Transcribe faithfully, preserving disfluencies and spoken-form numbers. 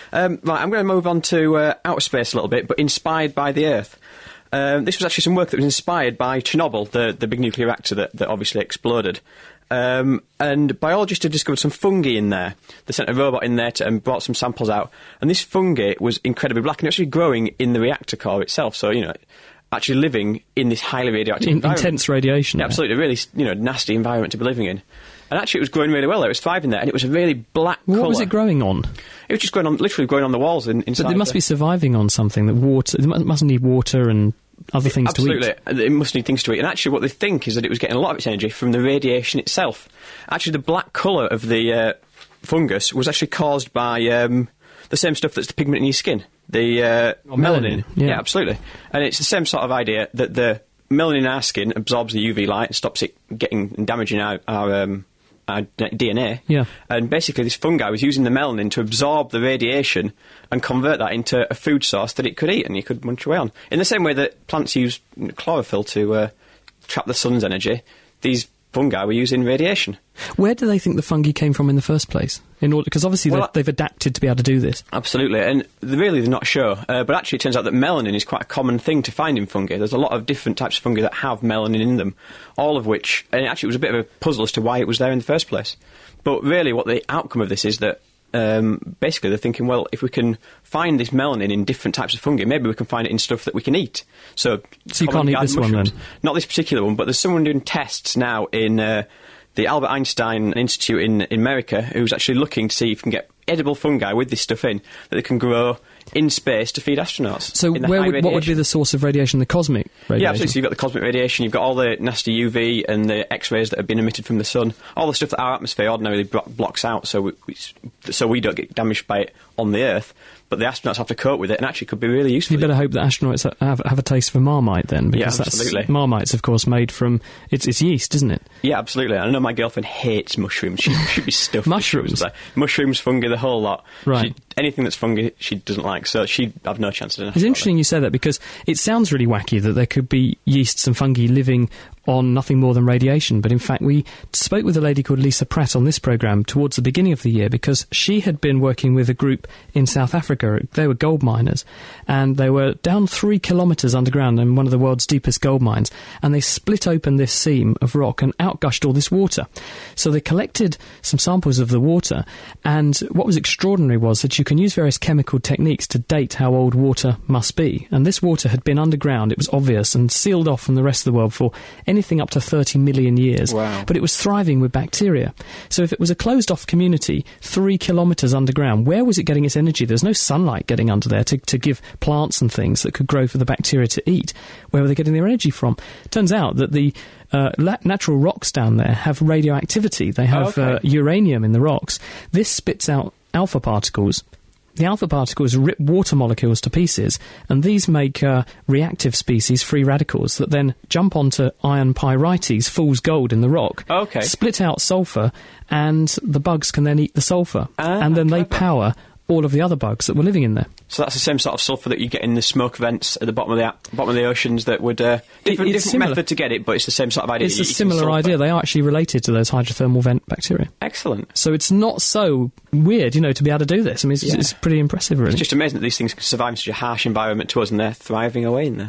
Um, right, I'm going to move on to uh, outer space a little bit, but inspired by the Earth. Um, this was actually some work that was inspired by Chernobyl, the, the big nuclear reactor that, that obviously exploded. Um, and biologists had discovered some fungi in there. They sent a robot in there to, and brought some samples out. And this fungi was incredibly black, and it was actually growing in the reactor core itself. So, you know, actually living in this highly radioactive in, environment. Intense radiation. Yeah, absolutely, really, you know, nasty environment to be living in. And actually it was growing really well. It was thriving there, and it was a really black What colour. was it growing on? It was just growing on, literally growing on the walls in, inside. But it must the, be surviving on something that water... It mu- must need water and other things absolutely. to eat. Absolutely, it must need things to eat. And actually what they think is that it was getting a lot of its energy from the radiation itself. Actually, the black colour of the uh, fungus was actually caused by um, the same stuff that's the pigment in your skin. The uh, oh, melanin. melanin. Yeah. yeah, absolutely. And it's the same sort of idea that the melanin in our skin absorbs the U V light and stops it getting and damaging our, our, um, our D N A. Yeah. And basically this fungi was using the melanin to absorb the radiation and convert that into a food source that it could eat and you could munch away on. In the same way that plants use chlorophyll to uh, trap the sun's energy, these fungi were using radiation. Where do they think the fungi came from in the first place? In order, because obviously Well, they've, they've adapted to be able to do this. Absolutely, and they're really they're not sure. Uh, but actually, it turns out that melanin is quite a common thing to find in fungi. There's a lot of different types of fungi that have melanin in them, all of which, and actually, it was a bit of a puzzle as to why it was there in the first place. But really, what the outcome of this is that um, basically they're thinking, well, if we can find this melanin in different types of fungi, maybe we can find it in stuff that we can eat. So, so you can't eat this mushrooms. one then? Not this particular one, but there's someone doing tests now in uh, the Albert Einstein Institute in, in America who's actually looking to see if we can get edible fungi with this stuff in that they can grow in space to feed astronauts. So where would, what would be the source of radiation? The cosmic radiation? Yeah, absolutely. So you've got the cosmic radiation, you've got all the nasty U V and the X-rays that have been emitted from the sun, all the stuff that our atmosphere ordinarily blo- blocks out so we, we, so we don't get damaged by it on the Earth. But the astronauts have to cope with it and actually could be really useful. You better hope that astronauts have, have a taste for Marmite then, because yeah, absolutely. That's, Marmite's, of course, made from... It's, it's yeast, isn't it? Yeah, absolutely. I know my girlfriend hates mushrooms. She should be stuffed. Mushrooms? Mushrooms, fungi, the whole lot. Right. She, anything that's fungi, she doesn't like, so she'd have no chance of it. It's interesting you say that, because it sounds really wacky that there could be yeasts and fungi living on nothing more than radiation, but in fact we spoke with a lady called Lisa Pratt on this programme towards the beginning of the year, because she had been working with a group in South Africa. They were gold miners, and they were down three kilometres underground in one of the world's deepest gold mines, and they split open this seam of rock and outgushed all this water. So they collected some samples of the water, and what was extraordinary was that you can use various chemical techniques to date how old water must be, and this water had been underground, it was obvious, and sealed off from the rest of the world for anything up to thirty million years. Wow. But it was thriving with bacteria. So if it was a closed-off community, three kilometres underground, where was it getting its energy? There's no sunlight getting under there to, to give plants and things that could grow for the bacteria to eat. Where were they getting their energy from? Turns out that the uh, la- natural rocks down there have radioactivity. They have oh, okay. uh, uranium in the rocks. This spits out alpha particles. The alpha particles rip water molecules to pieces, and these make uh, reactive species free radicals that then jump onto iron pyrites, fool's gold in the rock, okay. split out sulphur, and the bugs can then eat the sulphur. Ah, and then clever. they power all of the other bugs that were living in there. So that's the same sort of sulphur that you get in the smoke vents at the bottom of the bottom of the oceans that would... Uh, different It- it's different similar. method to get it, but it's the same sort of idea. It's You a eat some similar sulphur. idea. They are actually related to those hydrothermal vent bacteria. Excellent. So it's not so weird, you know, to be able to do this. I mean, it's, Yeah. it's pretty impressive, really. It's just amazing that these things can survive in such a harsh environment to us, and they're thriving away in there.